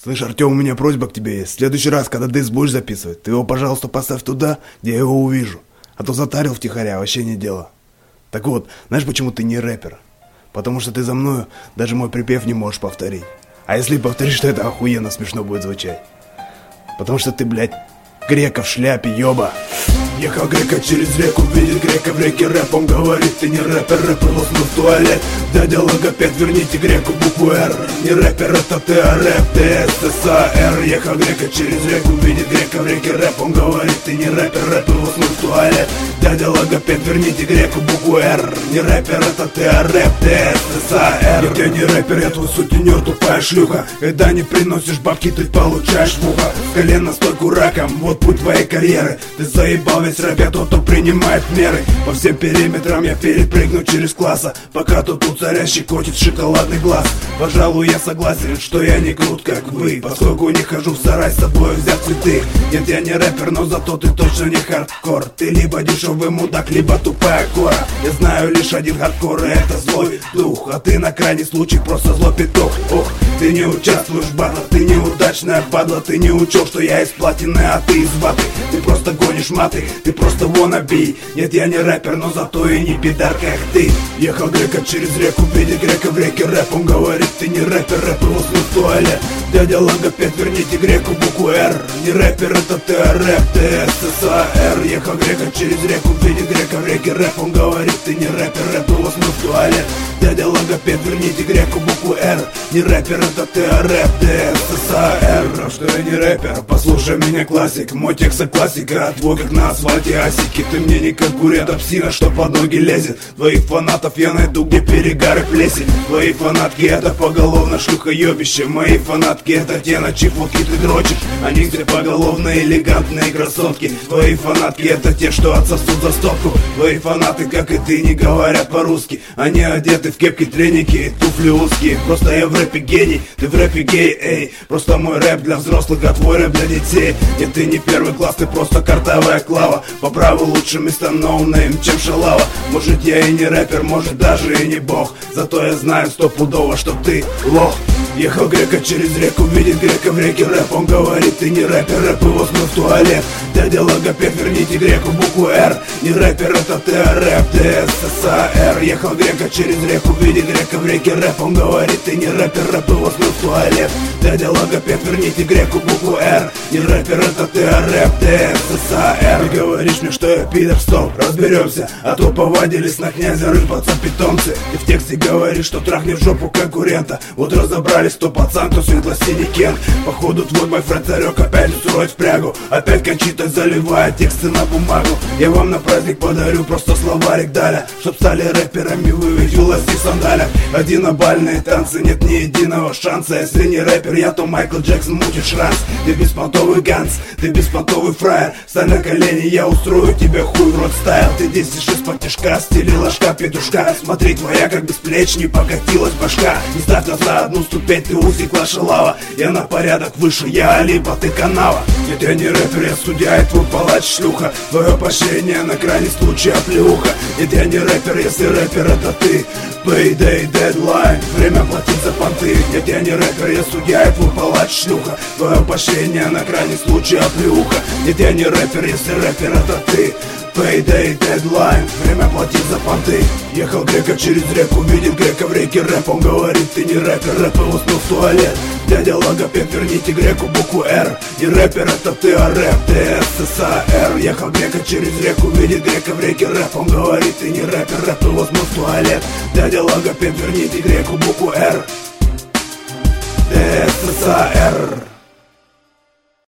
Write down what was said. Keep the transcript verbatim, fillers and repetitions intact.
Слышь, Артем, у меня просьба к тебе есть. В следующий раз, когда диск будешь записывать, ты его, пожалуйста, поставь туда, где я его увижу. А то затарил втихаря, вообще не дело. Так вот, знаешь, почему ты не рэпер? Потому что ты за мною даже мой припев не можешь повторить. А если повторишь, то это охуенно смешно будет звучать. Потому что ты, блядь, грека в шляпе, ёба. Ехал грека через реку, видит грека в реке рэп. Он говорит, ты не рэпер, рэпер лоснул в туалет. Дядя логопед, верните греку букву Р. Не рэпер, это ты, а рэп, ты СССР. Ехал грека через реку, видит грека в реке рэп. Он говорит, ты не рэпер, рэпер лоснул в туалет. Дядя логопед, верните греку букву Р. Не рэпер, это ты, а рэп, ты СССР. Нет, я не рэпер, я твой сутенер, тупая шлюха. Когда не приносишь бабки, ты получаешь в ухо. С колена стойку раком, вот путь твоей карьеры. Ты заебал весь рэп, я тот, кто принимает меры. По всем периметрам я перепрыгну через класса, пока тут у царя щекотит шоколадный глаз. Пожалуй, я согласен, что я не крут, как вы, поскольку не хожу в сарай с собой взять цветы. Нет, я не рэпер, но зато ты точно не хардкор. Ты либо дешевый мудак, либо тупая кора. Я знаю лишь один хардкор, и это злой дух. А ты на крайний случай просто злой петух. Ох, ты не участвуешь в батлах, ты неудачная падла. Ты не учел, что я из платины, а ты из ваты. Ты просто гонишь маты, ты просто wannabe. Нет, я не рэпер, но зато и не пидар, как ты. Ехал грека через реку, видит грека в реке рэп. Он говорит, ты не рэпер, рэпер лоснул в туалет. Дядя логопед, верните греку букву Р. Не рэпер, это ты, а рэп, ты СССР. Ехал грека через реку, видит грека в реке рэп. Он говорит, ты не рэпер, рэпер лоснул в туалет. Дядя логопед, верните греку букву Р. Не рэпер, это ты, а рэп, ты СССР. Что я не рэпер, послушай меня, классик. Мой текст классика, а твой как на асфальте асики. Ты мне не конкурент, а псина, что под ноги лезет. Твоих фанатов я найду, где перегар и плесень. Твои фанатки это поголовно шлюхоебище. Мои фанатки это те, на чьи фотки ты дрочишь. Они все поголовно элегантные красотки. Твои фанатки это те, что отсосут за стопку. Твои фанаты, как и ты, не говорят по-русски. Они одеты в кепки, треники и туфли узкие. Просто я в рэпе гений, ты в рэпе гей, эй. Просто мой рэп для взрослых, а твой рэп для детей. Нет, ты не первый класс, ты просто картовая клава. По праву лучше место ноунейм, чем шалава. Может я и не рэпер, может даже и не бог. Зато я знаю стопудово, что ты лох. Ехал грека через реку, видит грека в реке рэп. Он говорит, ты не рэпер, рэп его смыл в туалет. Дядя логопед, верните греку букву Р. Не рэпер, это ты, а рэп, ты СССР. Ехал грека через реку, видит грека в реке рэп. Он говорит, ты не рэпер, рэп его смыл в туалет. Дядя логопед, верните греку букву Р. Не рэпер, это ты, а рэп, ты СССР. Ты говоришь мне, что я пидор, стоп, разберемся. А то повадились на князя рыпаться питомцы. Ты в тексте говоришь, что трахни в жопу конкурента. Вот разобрались, кто пацан, кто светло-синий кен. Походу твой бойфренд царек опять устроит в прягу. Опять кончитой заливает тексты на бумагу. Я вам на праздник подарю просто словарик Даля, чтоб стали рэперами вы ведь в власти в сандалях. Одинобальные танцы, нет ни единого шанса. Если не рэпер я, то Майкл Джексон мутит шранс. Ты беспонтовый ганс, ты беспонтовый фраер. Стань на колени, я устрою тебе хуй в рот стайл. Ты десять из-под тяжка, стили ложка петушка. Смотри, твоя как бы с плеч не покатилась башка. Не ставь нас за одну ступень, ты усекла шалава. Я на порядок выше, я Алиба, ты канава. Нет, я не рэпер, я судья и твой палач шлюха. Твое поощрение на крайний случай оплеуха. Нет, я не рэпер, если рэпер это ты. Payday, deadline, время платить за понты. Нет, я не рэпер, я судья и твой палач шлюха. Твое поощрение на крайний случай оплеуха. Нет, я не рэпер, если рэпер это ты. Payday, deadline, время платить за понты. Ехал грека через реку, видит грека в реке рэп. Он говорит, ты не рэпер, рэп его смыл в туалет. Дядя логопед, верните греку букву Р. Не рэпер, это ты, а рэп, ты СССР. Ехал грека через реку, видит грека в реке рэп. Он говорит, ты не рэпер, рэп его смыл в туалет. Дядя логопед, верните греку букву Р. Ты СССР.